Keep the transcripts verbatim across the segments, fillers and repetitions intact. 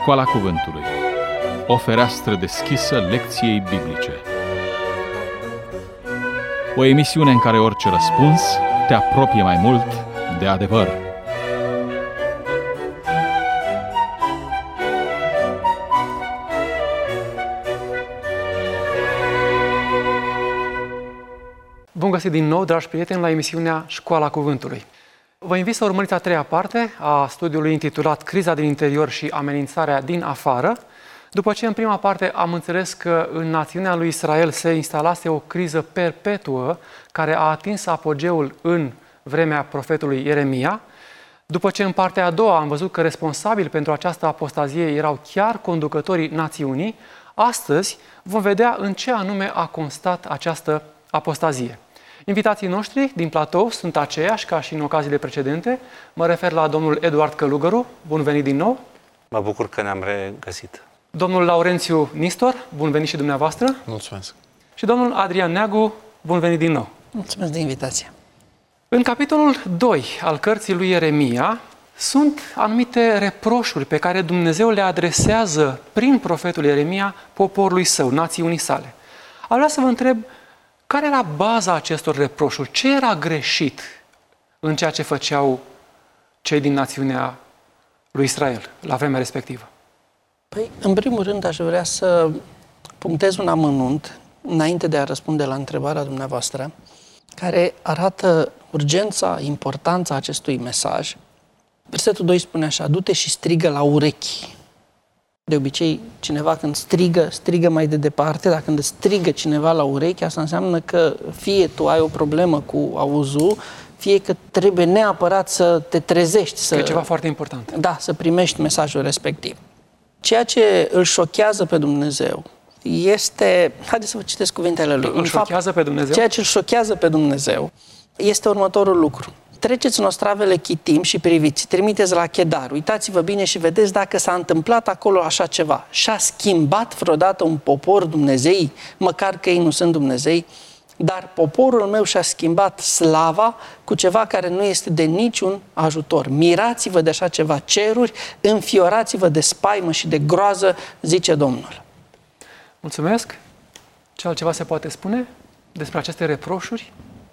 Școala Cuvântului. O fereastră deschisă lecției biblice. O emisiune în care orice răspuns te apropie mai mult de adevăr. Bun găsit din nou, dragi prieteni, la emisiunea Școala Cuvântului. Vă invit să urmăriți a treia parte a studiului intitulat Criza din interior și amenințarea din afară, după ce în prima parte am înțeles că în națiunea lui Israel se instalase o criză perpetuă care a atins apogeul în vremea profetului Ieremia, după ce în partea a doua am văzut că responsabili pentru această apostazie erau chiar conducătorii națiunii, astăzi vom vedea în ce anume a constat această apostazie. Invitații noștri din platou sunt aceiași ca și în ocaziile precedente. Mă refer la domnul Eduard Călugăru, bun venit din nou. Mă bucur că ne-am regăsit. Domnul Laurențiu Nistor, bun venit și dumneavoastră. Mulțumesc. Și domnul Adrian Neagu, bun venit din nou. Mulțumesc de invitație. În capitolul doi al cărții lui Ieremia sunt anumite reproșuri pe care Dumnezeu le adresează prin profetul Ieremia poporului său, națiunii sale. Aș vrea să vă întreb, care era baza acestor reproșuri? Ce era greșit în ceea ce făceau cei din națiunea lui Israel la vremea respectivă? Păi, în primul rând, aș vrea să punctez un amănunt, înainte de a răspunde la întrebarea dumneavoastră, care arată urgența, importanța acestui mesaj. Versetul doi spune așa: du-te și strigă la urechi. De obicei, cineva când strigă, strigă mai de departe, dar când strigă cineva la urechi, asta înseamnă că fie tu ai o problemă cu auzul, fie că trebuie neapărat să te trezești. Să, că e ceva foarte important. Da, să primești mesajul respectiv. Ceea ce îl șochează pe Dumnezeu este... Haideți să vă citesc cuvintele lui. Îl șochează pe Dumnezeu? Ceea ce îl șochează pe Dumnezeu este următorul lucru. Treceți în ostravele Chitim și priviți, trimiteți la Chedar, uitați-vă bine și vedeți dacă s-a întâmplat acolo așa ceva. Și-a schimbat vreodată un popor Dumnezei, măcar că ei nu sunt Dumnezei, dar poporul meu și-a schimbat slava cu ceva care nu este de niciun ajutor. Mirați-vă de așa ceva ceruri, înfiorați-vă de spaimă și de groază, zice Domnul. Mulțumesc. Ce altceva se poate spune despre aceste reproșuri?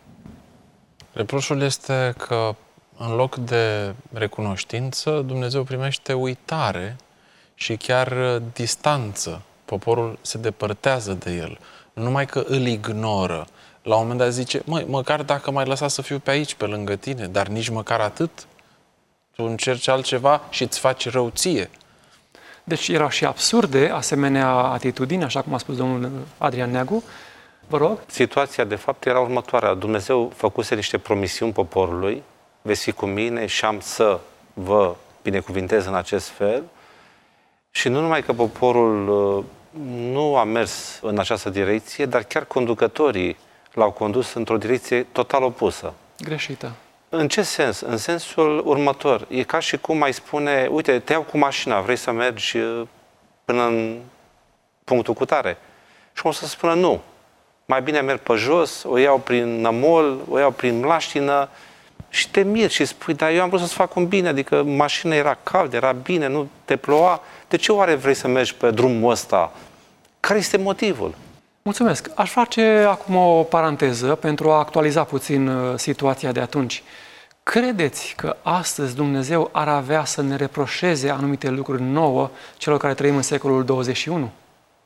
Reproșul este că în loc de recunoștință, Dumnezeu primește uitare și chiar distanță. Poporul se depărtează de el. Nu numai că îl ignoră. La un moment dat zice, măi, măcar dacă m-ai lăsat să fiu pe aici, pe lângă tine, dar nici măcar atât. Tu încerci altceva și îți faci rău ție. Deci erau și absurde asemenea atitudini, așa cum a spus domnul Adrian Neagu. Vă rog? Situația, de fapt, era următoarea. Dumnezeu făcuse niște promisiuni poporului, veți fi cu mine și am să vă binecuvintez în acest fel. Și nu numai că poporul nu a mers în această direcție, dar chiar conducătorii l-au condus într-o direcție total opusă. Greșită. În ce sens? În sensul următor. E ca și cum ai spune, uite, te iau cu mașina, vrei să mergi până în punctul cutare. Și cum să spună nu. Mai bine merg pe jos, o iau prin nămol, o iau prin mlaștină și te miri și spui, dar eu am vrut să-ți fac un bine, adică mașina era cald, era bine, nu te ploua. De ce oare vrei să mergi pe drumul ăsta? Care este motivul? Mulțumesc. Aș face acum o paranteză pentru a actualiza puțin situația de atunci. Credeți că astăzi Dumnezeu ar avea să ne reproșeze anumite lucruri nouă celor care trăim în secolul douăzeci și unu?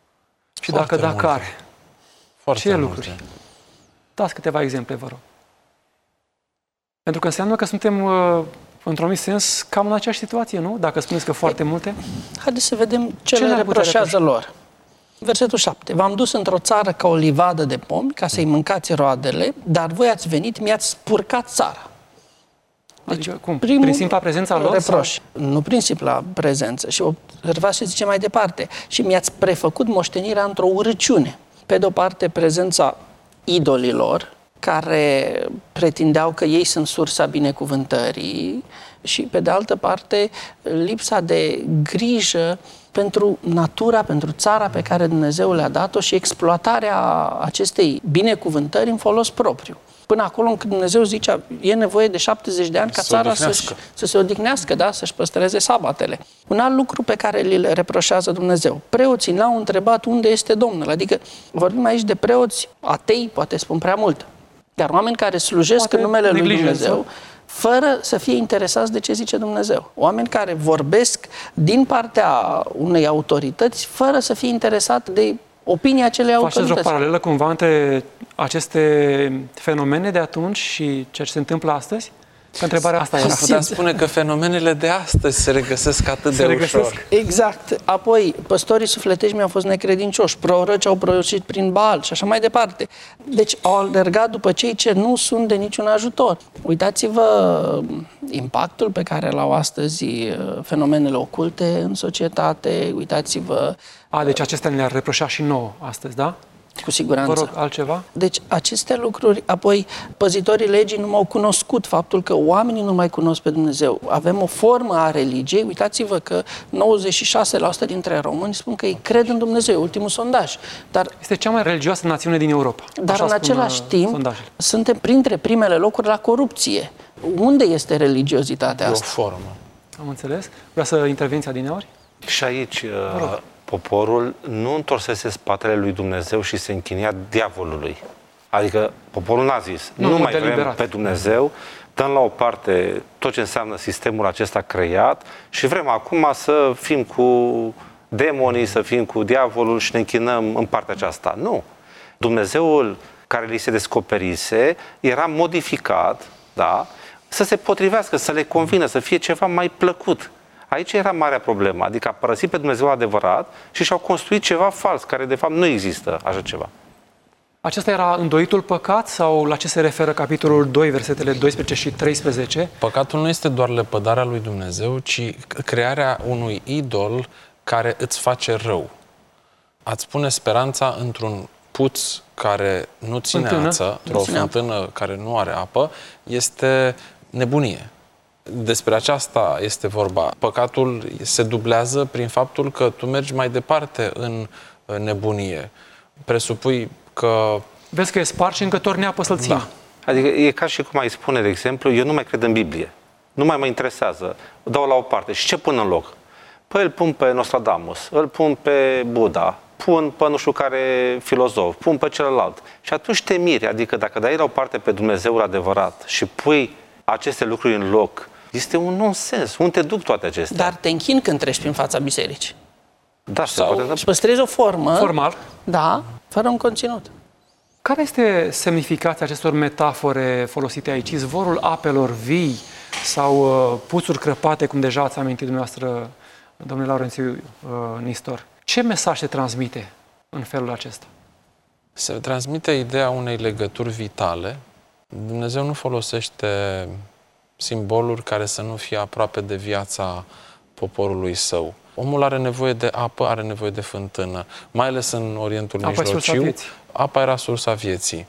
Și Foarte dacă da, care? Foarte Ce multe. lucruri? Dați câteva exemple, vă rog. Pentru că înseamnă că suntem, într-un anumit sens, cam în aceeași situație, nu? Dacă spuneți că foarte multe. Haideți să vedem ce, Ce le le-ar putea reproșează reproșa? lor. Versetul șapte. V-am dus într-o țară ca o livadă de pomi, ca să-i mâncați roadele, dar voi ați venit, mi-ați spurcat țara. Deci, adică, cum? Prin simpla prezența lor? Reproș. Sau? Nu prin simpla prezență. Și observați ce zice mai departe. Și mi-ați prefăcut moștenirea într-o urăciune. Pe de-o parte, prezența idolilor, care pretindeau că ei sunt sursa binecuvântării, și pe de altă parte, lipsa de grijă pentru natura, pentru țara pe care Dumnezeu le-a dat-o și exploatarea acestei binecuvântări în folos propriu. Până acolo când Dumnezeu zicea, e nevoie de șaptezeci de ani ca țara să, să se odihnească, da? Să-și păstreze sabatele. Un alt lucru pe care îl reproșează Dumnezeu. Preoții l-au întrebat unde este Domnul. Adică vorbim aici de preoți atei, poate spun prea mult, dar oameni care slujesc poate în numele lui Dumnezeu, fără să fie interesați de ce zice Dumnezeu. Oameni care vorbesc din partea unei autorități, fără să fie interesat de opinia acelei autorități. Faceți o paralelă cumva între aceste fenomene de atunci și ceea ce se întâmplă astăzi? Că întrebarea asta era. Am putea spune că fenomenele de astăzi se regăsesc atât se de regăsesc. ușor. Exact. Apoi, păstorii sufletești mi-au fost necredincioși, proroci au prorocit prin Baal și așa mai departe. Deci au alergat după cei ce nu sunt de niciun ajutor. Uitați-vă impactul pe care l-au astăzi fenomenele oculte în societate, uitați-vă... A, deci acestea ne-ar reproșa și nouă astăzi, da? Cu siguranță. Vă rog, altceva? Deci aceste lucruri, apoi păzitorii legii nu m-au cunoscut, faptul că oamenii nu mai cunosc pe Dumnezeu. Avem o formă a religiei, uitați-vă că nouăzeci și șase la sută dintre români spun că ei cred în Dumnezeu, ultimul sondaj. Dar, este cea mai religioasă națiune din Europa. Dar așa în același timp sondajele. Suntem printre primele locuri la corupție. Unde este religiozitatea asta? E o formă. Am înțeles. Vreau să intervenția din ori? Și aici uh, poporul nu întorsese spatele lui Dumnezeu și se închinia diavolului. Adică poporul n-a zis, nu, nu mai vrem liberat. pe Dumnezeu, dăm la o parte tot ce înseamnă sistemul acesta creat și vrem acum să fim cu demonii, să fim cu diavolul și ne închinăm în partea aceasta. Nu. Dumnezeul care li se descoperise era modificat, da, să se potrivească, să le convină, să fie ceva mai plăcut. Aici era marea problemă, adică a părăsit pe Dumnezeu adevărat și și-au construit ceva fals, care de fapt nu există așa ceva. Acesta era îndoitul păcat sau la ce se referă capitolul doi, versetele doisprezece și treisprezece? Păcatul nu este doar lepădarea lui Dumnezeu, ci crearea unui idol care îți face rău. Ați pune speranța într-un puț care nu ține fântână, ață, într-o fântână apă. care nu are apă, este nebunie. Despre aceasta este vorba. Păcatul se dublează prin faptul că tu mergi mai departe în nebunie. Presupui că... Vezi că e spart și încă torni apă să-l țină. Da. Adică e ca și cum ai spune, de exemplu, eu nu mai cred în Biblie. Nu mai mă interesează. O dau la o parte. Și ce pun în loc? Păi îl pun pe Nostradamus, îl pun pe Buddha, pun pe nu știu care filozof, pun pe celălalt. Și atunci te miri. Adică dacă dai la o parte pe Dumnezeul adevărat și pui aceste lucruri în loc, este un nonsens. Unde te duc toate acestea? Dar te închini când treci prin fața bisericii. Da, sau își păstrezi o formă. Formal. Da, fără un conținut. Care este semnificația acestor metafore folosite aici? Izvorul apelor vii sau uh, puțuri crăpate, cum deja ați amintit dumneavoastră, domnule Laurențiu uh, Nistor. Ce mesaj se transmite în felul acesta? Se transmite ideea unei legături vitale. Dumnezeu nu folosește simboluri care să nu fie aproape de viața poporului său. Omul are nevoie de apă, are nevoie de fântână. Mai ales în Orientul apa Mijlociu, apa era sursa vieții.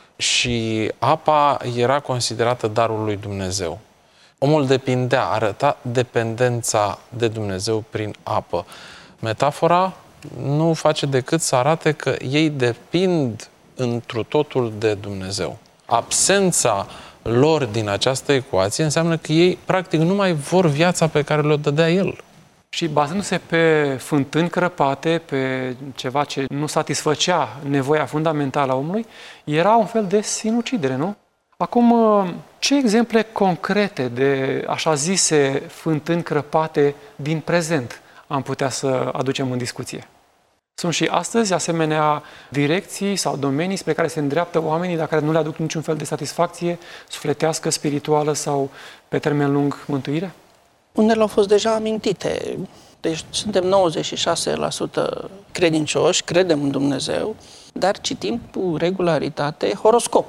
Și apa era considerată darul lui Dumnezeu. Omul depindea, arăta dependența de Dumnezeu prin apă. Metafora nu face decât să arate că ei depind întru totul de Dumnezeu. Absența lor din această ecuație înseamnă că ei, practic, nu mai vor viața pe care le-o dădea El. Și bazându-se pe fântâni crăpate, pe ceva ce nu satisfăcea nevoia fundamentală a omului, era un fel de sinucidere, nu? Acum, ce exemple concrete de așa zise fântâni crăpate din prezent am putea să aducem în discuție? Sunt și astăzi asemenea direcții sau domenii spre care se îndreaptă oamenii, dar care nu le aduc niciun fel de satisfacție sufletească, spirituală sau pe termen lung mântuire? Unele au fost deja amintite. Deci suntem nouăzeci și șase la sută credincioși, credem în Dumnezeu, dar citim cu regularitate horoscop.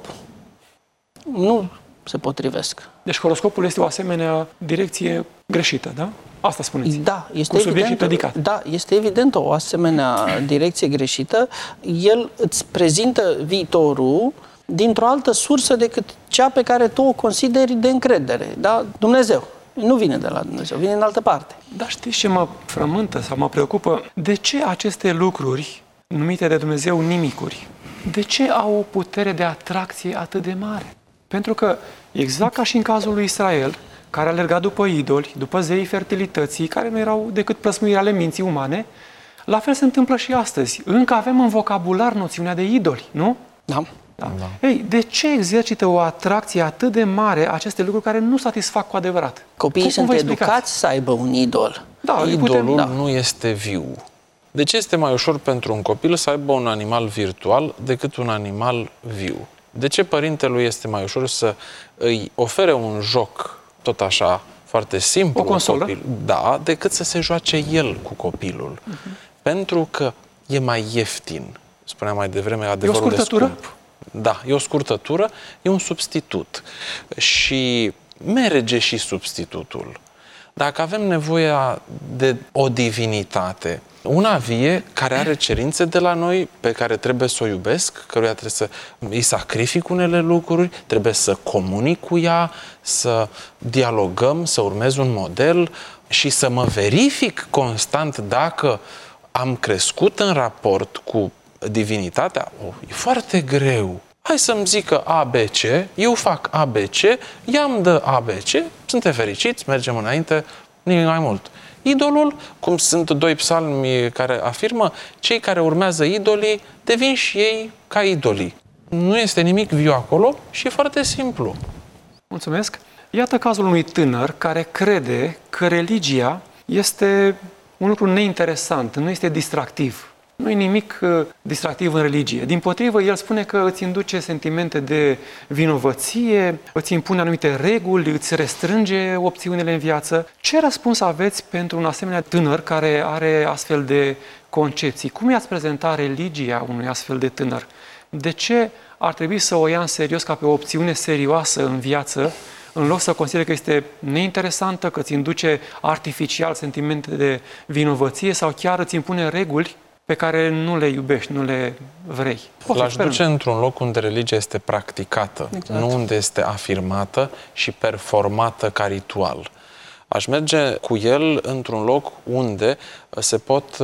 Nu se potrivesc. Deci horoscopul este o asemenea direcție greșită, da? Asta spuneți. Da, este cu subiect evident, și predicat. Da, este evident o asemenea direcție greșită. El îți prezintă viitorul dintr-o altă sursă decât cea pe care tu o consideri de încredere, da? Dumnezeu. Nu vine de la Dumnezeu, vine în altă parte. Dar știți ce mă frământă sau mă preocupă? De ce aceste lucruri, numite de Dumnezeu nimicuri, de ce au o putere de atracție atât de mare? Pentru că, exact ca și în cazul lui Israel, care a alergat după idoli, după zeii fertilității, care nu erau decât plăsmuiri ale minții umane, la fel se întâmplă și astăzi. Încă avem în vocabular noțiunea de idoli, nu? Da. Da. Da. Ei, de ce exercită o atracție atât de mare aceste lucruri care nu satisfac cu adevărat? Copiii Cum- cum sunt vă explicați? educați să aibă un idol. Da, îi Idolul putem, da. nu este viu. De ce este mai ușor pentru un copil să aibă un animal virtual decât un animal viu? De ce părintelui este mai ușor să îi ofere un joc, tot așa, foarte simplu, O consolă? copil, da, decât să se joace el cu copilul? Uh-huh. Pentru că e mai ieftin. Spuneam mai devreme, adevărul de scurtătură? scump. Da, e o scurtătură, e un substitut. Și merge și substitutul. Dacă avem nevoie de o divinitate, una vie care are cerințe de la noi, pe care trebuie să o iubesc, căruia trebuie să îi sacrific unele lucruri, trebuie să comunic cu ea, să dialogăm, să urmez un model și să mă verific constant dacă am crescut în raport cu divinitatea. Oh, e foarte greu. Hai să-mi zică A B C, eu fac A B C, ea îmi dă A B C, suntem fericiți, mergem înainte, nimic mai mult. Idolul, cum sunt doi psalmi care afirmă, cei care urmează idolii devin și ei ca idolii. Nu este nimic viu acolo și e foarte simplu. Mulțumesc. Iată cazul unui tânăr care crede că religia este un lucru neinteresant, nu este distractiv. Nu e nimic uh, distractiv în religie. Dimpotrivă, el spune că îți induce sentimente de vinovăție, îți impune anumite reguli, îți restrânge opțiunile în viață. Ce răspuns aveți pentru un asemenea tânăr care are astfel de concepții? Cum i-ați prezenta religia unui astfel de tânăr? De ce ar trebui să o ia în serios ca pe o opțiune serioasă în viață, în loc să considere că este neinteresantă, că îți induce artificial sentimente de vinovăție sau chiar îți impune reguli pe care nu le iubești, nu le vrei? L-aș duce într-un loc unde religia este practicată, exact. Nu unde este afirmată și performată ca ritual. Aș merge cu el într-un loc unde se pot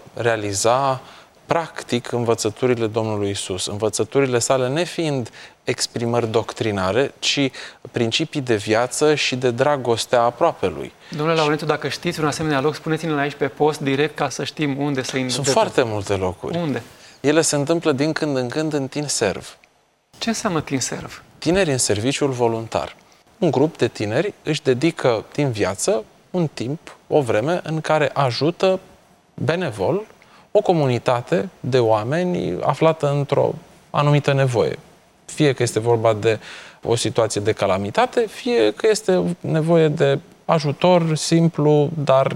realiza practic învățăturile Domnului Isus, învățăturile sale nefiind exprimări doctrinare, ci principii de viață și de dragostea aproapelui. Domnule Laurențiu, dacă știți un asemenea loc, spuneți-ne aici pe post direct ca să știm unde să intrăm. Sunt foarte multe locuri. Unde? Ele se întâmplă din când în când în tinserv. Ce înseamnă tinserv? Tineri în serviciul voluntar. Un grup de tineri își dedică din viață un timp, o vreme în care ajută benevol o comunitate de oameni aflată într-o anumită nevoie. Fie că este vorba de o situație de calamitate, fie că este nevoie de ajutor simplu, dar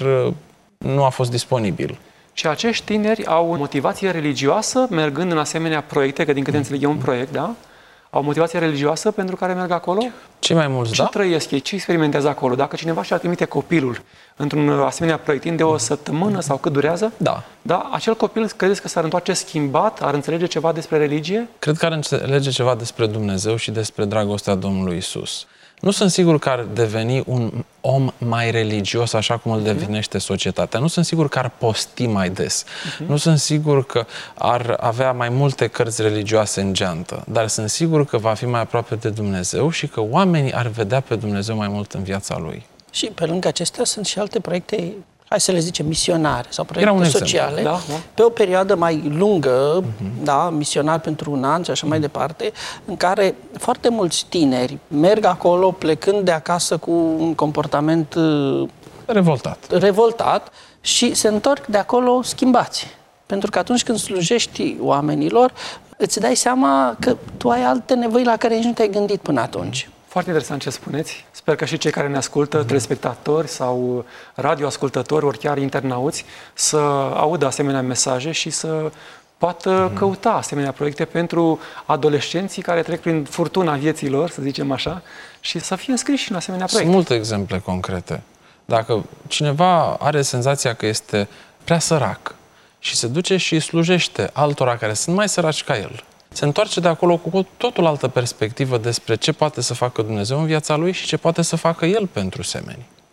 nu a fost disponibil. Și acești tineri au motivație religioasă, mergând în asemenea proiecte, că din câte înțeleg e un proiect, da? Au motivație religioasă pentru care merg acolo? Cei mai mulți, Ce da? trăiesc ei? Ce experimentează acolo? Dacă cineva și-ar trimite copilul într-un asemenea proiect timp de o săptămână sau cât durează, Da. da, acel copil credeți că s-ar întoarce schimbat, ar înțelege ceva despre religie? Cred că ar înțelege ceva despre Dumnezeu și despre dragostea Domnului Isus. Nu sunt sigur că ar deveni un om mai religios așa cum îl definește societatea. Nu sunt sigur că ar posti mai des. Uh-huh. Nu sunt sigur că ar avea mai multe cărți religioase în geantă. Dar sunt sigur că va fi mai aproape de Dumnezeu și că oamenii ar vedea pe Dumnezeu mai mult în viața lui. Și pe lângă acestea sunt și alte proiecte, hai să le zicem, misionare sau proiecte sociale, da, da. pe o perioadă mai lungă, uh-huh. da, misionar pentru un an și așa uh-huh. mai departe, în care foarte mulți tineri merg acolo plecând de acasă cu un comportament Revoltat. revoltat și se întorc de acolo schimbați. Pentru că atunci când slujești oamenilor, îți dai seama că tu ai alte nevoi la care nici nu te-ai gândit până atunci. Foarte interesant ce spuneți. Sper că și cei care ne ascultă, telespectatori sau radioascultători, ori chiar internauți, să audă asemenea mesaje și să poată căuta asemenea proiecte pentru adolescenții care trec prin furtuna vieții lor, să zicem așa, și să fie înscriși în asemenea proiecte. Sunt multe exemple concrete. Dacă cineva are senzația că este prea sărac și se duce și slujește altora care sunt mai săraci ca el, se întoarce de acolo cu totul altă perspectivă despre ce poate să facă Dumnezeu în viața lui și ce poate să facă el pentru semeni.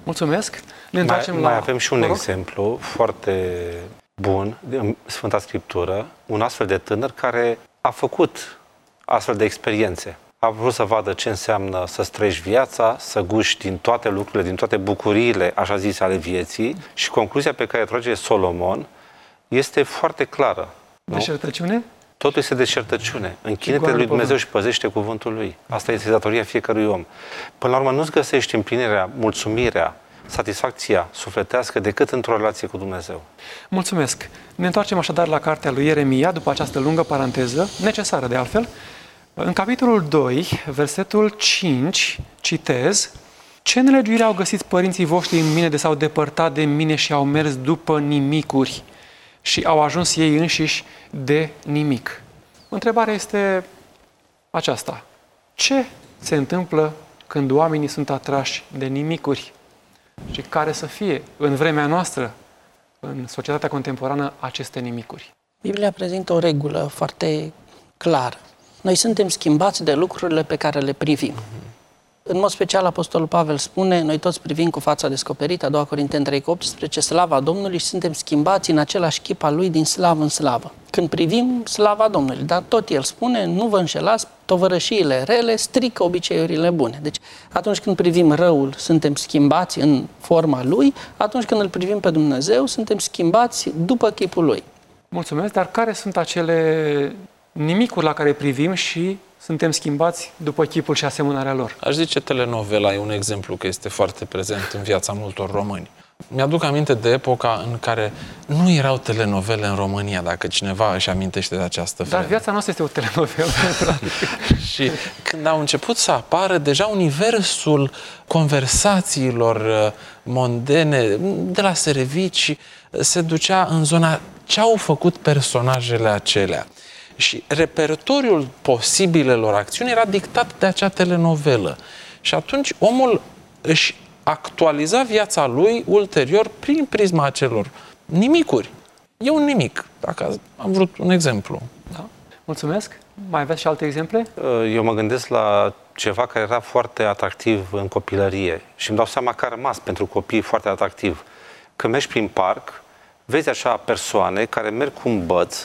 Mulțumesc! Ne întoarcem mai, la... mai avem și un Mă rog. exemplu foarte bun din Sfânta Scriptură, un astfel de tânăr care a făcut astfel de experiențe. A vrut să vadă ce înseamnă să trăiești viața, să guști din toate lucrurile, din toate bucuriile, așa zise, ale vieții, și concluzia pe care o trage Solomon este foarte clară. Nu? Deșertăciune? Totul este deșertăciune. Închine-te lui Dumnezeu și păzește cuvântul lui. Asta este datoria fiecărui om. Până la urmă, nu-ți găsești împlinirea, mulțumirea, satisfacția sufletească decât într-o relație cu Dumnezeu. Mulțumesc! Ne întoarcem așadar la cartea lui Ieremia, după această lungă paranteză, necesară de altfel. În capitolul doi, versetul cinci, citez: Ce nelegiuire au găsit părinții voștri în mine de s-au depărtat de mine și au mers după nimicuri și au ajuns ei înșiși de nimic. Întrebarea este aceasta: ce se întâmplă când oamenii sunt atrași de nimicuri? Și care să fie, în vremea noastră, în societatea contemporană, aceste nimicuri? Biblia prezintă o regulă foarte clară. Noi suntem schimbați de lucrurile pe care le privim. În mod special, Apostolul Pavel spune, noi toți privim cu fața descoperită, a doua Corinteni trei optsprezece, slava Domnului, și suntem schimbați în același chip al Lui din slavă în slavă. Când privim slava Domnului, dar tot El spune, nu vă înșelați, tovărășiile rele strică obiceiurile bune. Deci, atunci când privim răul, suntem schimbați în forma Lui, atunci când îl privim pe Dumnezeu, suntem schimbați după chipul Lui. Mulțumesc, dar care sunt acele nimicuri la care privim și suntem schimbați după chipul și asemănarea lor? Aș zice telenovela e un exemplu că este foarte prezent în viața multor români. Mi-aduc aminte de epoca în care nu erau telenovele în România, dacă cineva își amintește de această vreme. Dar viața noastră este o telenovelă. Și când au început să apară, deja universul conversațiilor mondene de la servicii se ducea în zona ce au făcut personajele acelea. Și repertoriul posibilelor acțiuni era dictat de acea telenovelă. Și atunci omul își actualiza viața lui ulterior prin prisma acelor nimicuri. E un nimic, dacă am vrut un exemplu. Da. Mulțumesc. Mai aveți și alte exemple? Eu mă gândesc la ceva care era foarte atractiv în copilărie și îmi dau seama că a rămas pentru copii foarte atractiv. Când mergi prin parc, vezi așa persoane care merg cu un băț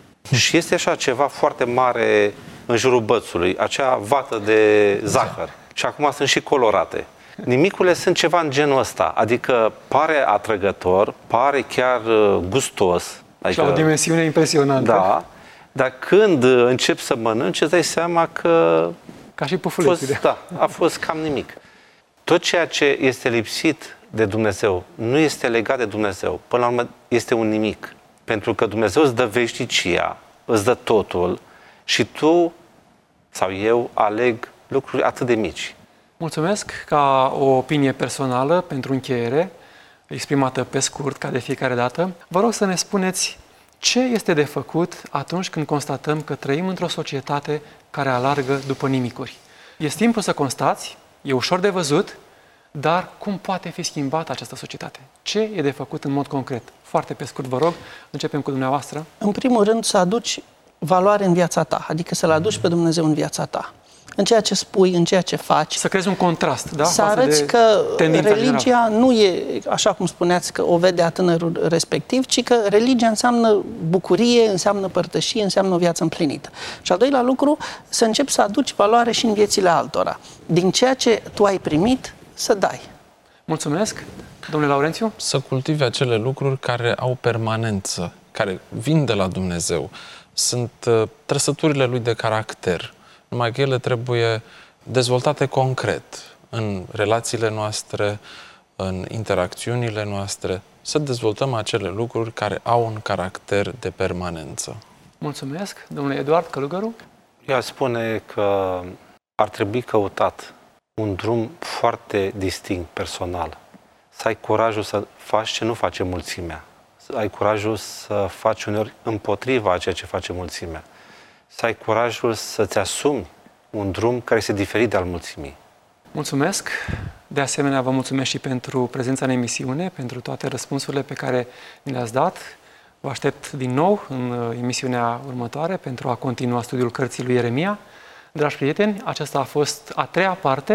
și este așa ceva foarte mare în jurul bățului, acea vată de zahăr. Și acum sunt și colorate. Nimicurile sunt ceva în genul ăsta, adică pare atrăgător, pare chiar gustos. Adică, și la o dimensiune impresionantă. Da, dar când începi să mănânci, îți dai seama că ca și a pufulețile. fost, da, a fost cam nimic. Tot ceea ce este lipsit de Dumnezeu nu este legat de Dumnezeu. Până la urmă este un nimic. Pentru că Dumnezeu îți dă veșnicia, îți dă totul și tu sau eu aleg lucruri atât de mici. Mulțumesc. Ca o opinie personală pentru încheiere, exprimată pe scurt, ca de fiecare dată, vă rog să ne spuneți ce este de făcut atunci când constatăm că trăim într-o societate care alargă după nimicuri. E simplu să constați, e ușor de văzut, dar cum poate fi schimbată această societate? Ce e de făcut în mod concret? Foarte pe scurt, vă rog, începem cu dumneavoastră. În primul rând, să aduci valoare în viața ta, adică să-L aduci pe Dumnezeu în viața ta. În ceea ce spui, în ceea ce faci. Să creezi un contrast, da? Să arăți că religia general. nu e, așa cum spuneați, că o vede a tânărul respectiv, ci că religia înseamnă bucurie, înseamnă părtășie, înseamnă o viață împlinită. Și al doilea lucru, să începi să aduci valoare și în viețile altora. Din ceea ce tu ai primit, să dai. Mulțumesc. Domnule Laurențiu? Să cultive acele lucruri care au permanență, care vin de la Dumnezeu. Sunt uh, trăsăturile lui de caracter. Numai că ele trebuie dezvoltate concret în relațiile noastre, în interacțiunile noastre, să dezvoltăm acele lucruri care au un caracter de permanență. Mulțumesc. Domnule Eduard Călugăru? Eu aș spune că ar trebui căutat un drum foarte distinct, personal. Să ai curajul să faci ce nu face mulțimea. Să ai curajul să faci uneori împotriva a ceea ce face mulțimea. Să ai curajul să-ți asumi un drum care este diferit de al mulțimii. Mulțumesc! De asemenea, vă mulțumesc și pentru prezența în emisiune, pentru toate răspunsurile pe care ni le-ați dat. Vă aștept din nou în emisiunea următoare pentru a continua studiul cărții lui Ieremia. Dragi prieteni, aceasta a fost a treia parte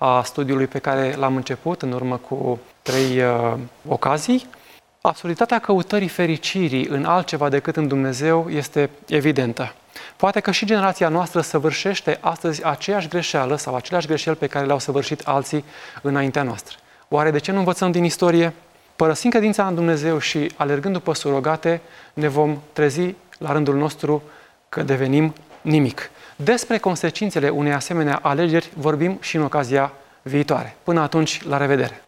a studiului pe care l-am început în urmă cu trei uh, ocazii. Absurditatea căutării fericirii în altceva decât în Dumnezeu este evidentă. Poate că și generația noastră săvârșește astăzi aceeași greșeală sau aceleași greșeli pe care le-au săvârșit alții înaintea noastră. Oare de ce nu învățăm din istorie? Părăsind credința în Dumnezeu și alergând după surogate, ne vom trezi la rândul nostru că devenim nimic. Despre consecințele unei asemenea alegeri vorbim și în ocazia viitoare. Până atunci, la revedere!